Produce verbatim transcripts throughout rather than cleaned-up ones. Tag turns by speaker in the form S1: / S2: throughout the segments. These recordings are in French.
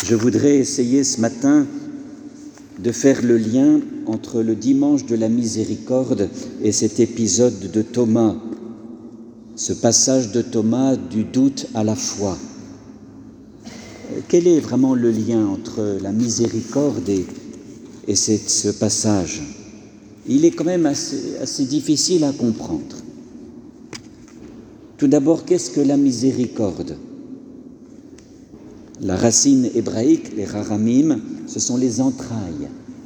S1: Je voudrais essayer ce matin de faire le lien entre le dimanche de la miséricorde et cet épisode de Thomas, ce passage de Thomas du doute à la foi. Quel est vraiment le lien entre la miséricorde et, et cette, ce passage? Il est quand même assez, assez difficile à comprendre. Tout d'abord, qu'est-ce que la miséricorde? La racine hébraïque, les raramim, ce sont les entrailles.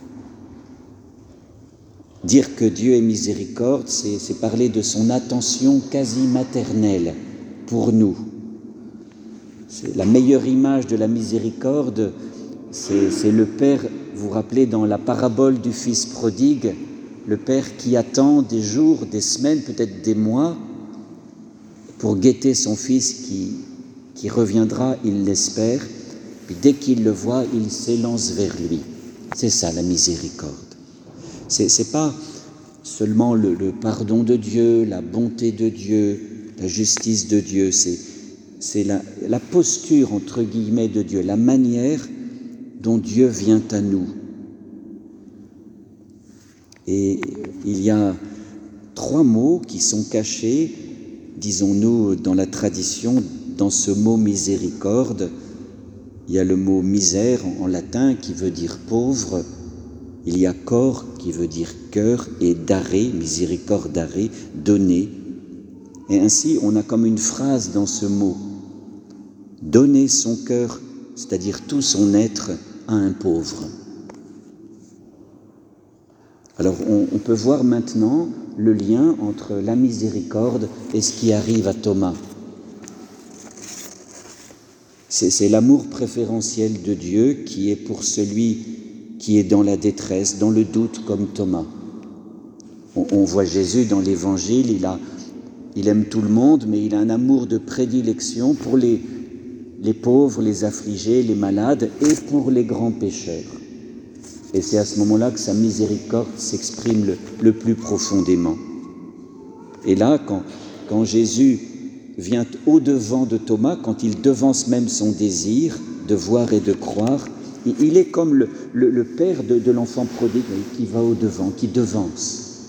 S1: Dire que Dieu est miséricorde, c'est, c'est parler de son attention quasi maternelle pour nous. C'est la meilleure image de la miséricorde, c'est, c'est le Père, vous vous rappelez dans la parabole du Fils prodigue, le Père qui attend des jours, des semaines, peut-être des mois, pour guetter son Fils qui, qui reviendra, il l'espère, puis dès qu'il le voit, il s'élance vers lui. C'est ça la miséricorde. C'est, c'est pas seulement le, le pardon de Dieu, la bonté de Dieu, la justice de Dieu, c'est, c'est la, la posture, entre guillemets, de Dieu, la manière dont Dieu vient à nous. Et il y a trois mots qui sont cachés, disons-nous, dans la tradition, dans ce mot miséricorde. Il y a le mot misère en latin qui veut dire pauvre, il y a cor qui veut dire cœur et dare, miséricordare, donner. Et ainsi, on a comme une phrase dans ce mot, donner son cœur, c'est-à-dire tout son être, à un pauvre. Alors, on, on peut voir maintenant le lien entre la miséricorde et ce qui arrive à Thomas. C'est, c'est l'amour préférentiel de Dieu qui est pour celui qui est dans la détresse, dans le doute comme Thomas. On, on voit Jésus dans l'Évangile, il, a, il aime tout le monde, mais il a un amour de prédilection pour les, les pauvres, les affligés, les malades et pour les grands pécheurs. Et c'est à ce moment-là que sa miséricorde s'exprime le, le plus profondément. Et là, quand, quand Jésus vient au-devant de Thomas, quand il devance même son désir de voir et de croire, il est comme le, le, le père de, de l'enfant prodigue qui va au-devant, qui devance.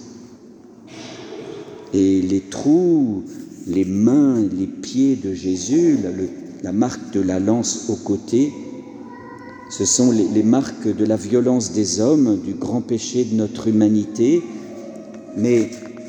S1: Et les trous, les mains, les pieds de Jésus, la, le, la marque de la lance au côté, ce sont les, les marques de la violence des hommes, du grand péché de notre humanité, mais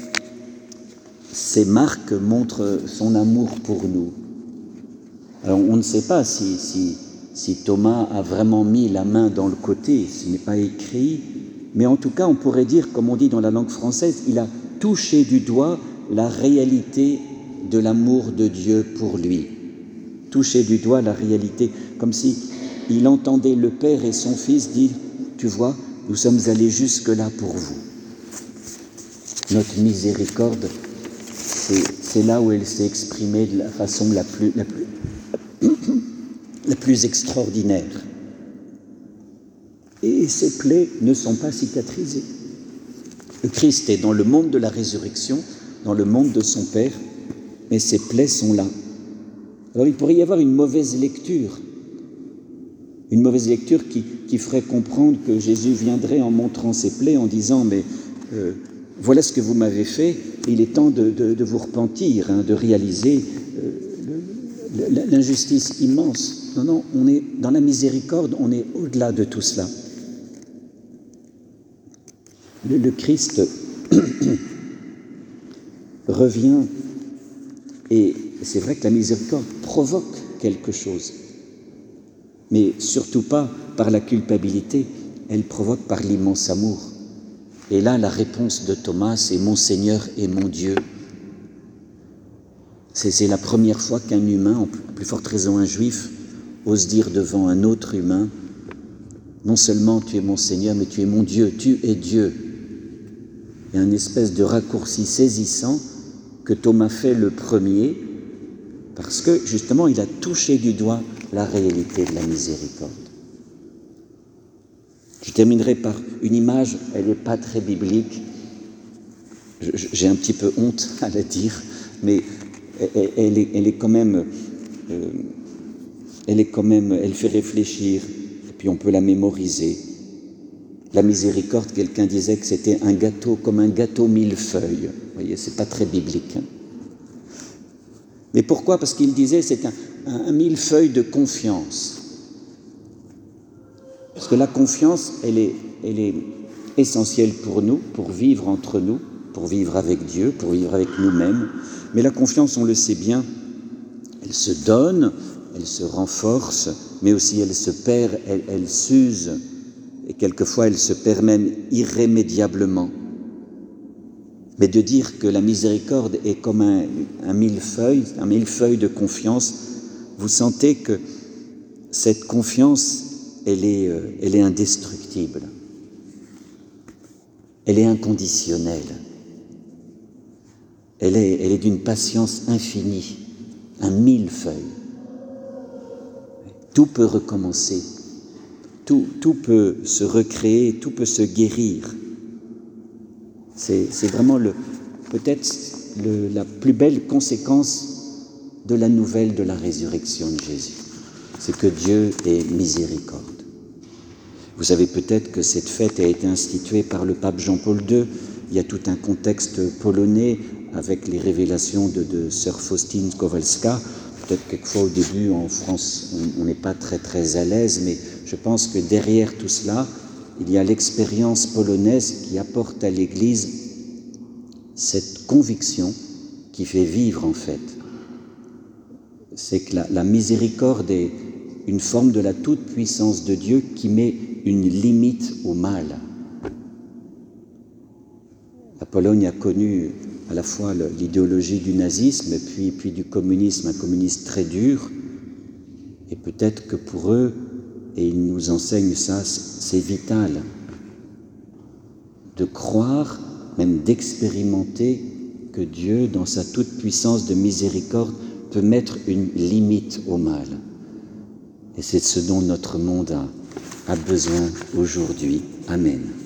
S1: ces marques montrent son amour pour nous. Alors on ne sait pas si, si, si Thomas a vraiment mis la main dans le côté, ce n'est pas écrit, mais en tout cas on pourrait dire, comme on dit dans la langue française, il a touché du doigt la réalité de l'amour de Dieu pour lui. Touché du doigt la réalité, comme si il entendait le Père et son Fils dire « Tu vois, nous sommes allés jusque-là pour vous. » Notre miséricorde, c'est, c'est là où elle s'est exprimée de la façon la plus, la plus, la plus extraordinaire. Et ces plaies ne sont pas cicatrisées. Le Christ est dans le monde de la résurrection, dans le monde de son Père, mais ses plaies sont là. Alors il pourrait y avoir une mauvaise lecture. Une mauvaise lecture qui, qui ferait comprendre que Jésus viendrait en montrant ses plaies, en disant « mais euh, voilà ce que vous m'avez fait, il est temps de, de, de vous repentir, hein, de réaliser euh, le, l'injustice immense. » Non, non, on est dans la miséricorde, on est au-delà de tout cela. Le, le Christ revient, et c'est vrai que la miséricorde provoque quelque chose. Mais surtout pas par la culpabilité, elle provoque par l'immense amour. Et là, la réponse de Thomas, c'est « Mon Seigneur et mon Dieu ». C'est, c'est la première fois qu'un humain, en plus forte raison un juif, ose dire devant un autre humain « Non seulement tu es mon Seigneur, mais tu es mon Dieu, tu es Dieu ». Il y a une espèce de raccourci saisissant que Thomas fait le premier, parce que justement, il a touché du doigt la réalité de la miséricorde. Je terminerai par une image, elle n'est pas très biblique, je, j'ai un petit peu honte à la dire, mais elle, elle, est, elle est quand même euh, elle est quand même, elle fait réfléchir, et puis on peut la mémoriser. La miséricorde, quelqu'un disait que c'était un gâteau comme un gâteau millefeuille. Vous voyez, c'est pas très biblique. Hein. Mais pourquoi? Parce qu'il disait que c'est un, un, un millefeuille de confiance. Parce que la confiance, elle est, elle est essentielle pour nous, pour vivre entre nous, pour vivre avec Dieu, pour vivre avec nous-mêmes. Mais la confiance, on le sait bien, elle se donne, elle se renforce, mais aussi elle se perd, elle, elle s'use, et quelquefois elle se perd même irrémédiablement. Mais de dire que la miséricorde est comme un, un millefeuille, un millefeuille de confiance, vous sentez que cette confiance, elle est, euh, elle est indestructible. Elle est inconditionnelle. Elle est, elle est d'une patience infinie, un millefeuille. Tout peut recommencer, tout, tout peut se recréer, tout peut se guérir. C'est, c'est vraiment le, peut-être le, la plus belle conséquence de la nouvelle de la résurrection de Jésus. C'est que Dieu est miséricorde. Vous savez peut-être que cette fête a été instituée par le pape Jean-Paul deux. Il y a tout un contexte polonais avec les révélations de, de sœur Faustine Kowalska. Peut-être quelquefois au début en France, on n'est pas très très à l'aise, mais je pense que derrière tout cela, il y a l'expérience polonaise qui apporte à l'Église cette conviction qui fait vivre en fait. C'est que la, la miséricorde est une forme de la toute-puissance de Dieu qui met une limite au mal. La Pologne a connu à la fois l'idéologie du nazisme puis, puis du communisme, un communisme très dur, et peut-être que pour eux, et ils nous enseignent ça, c'est vital de croire, même d'expérimenter que Dieu, dans sa toute-puissance de miséricorde, peut mettre une limite au mal. Et c'est ce dont notre monde a, a besoin aujourd'hui. Amen.